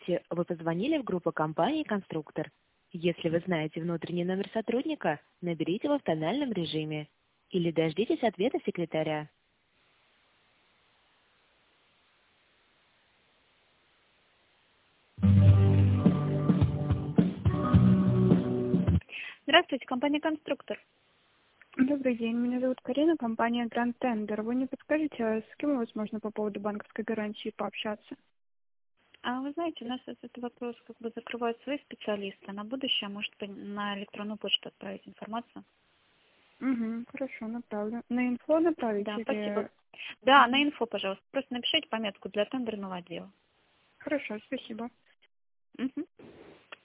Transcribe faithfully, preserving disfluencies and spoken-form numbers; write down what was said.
Здравствуйте, вы позвонили в группу компании «Конструктор». Если вы знаете внутренний номер сотрудника, наберите его в тональном режиме или дождитесь ответа секретаря. Здравствуйте, компания «Конструктор». Добрый день, меня зовут Карина, компания Grand Tender. Вы не подскажете, а с кем у вас можно по поводу банковской гарантии пообщаться? А вы знаете, у нас этот вопрос как бы закрывают свои специалисты. На будущее может по- на электронную почту отправить информацию. Угу, хорошо, направлю. На инфо направить Да, спасибо. или... Да, на Мгм. инфо, пожалуйста. Просто напишите пометку для тендерного отдела. Хорошо, спасибо. Мгм.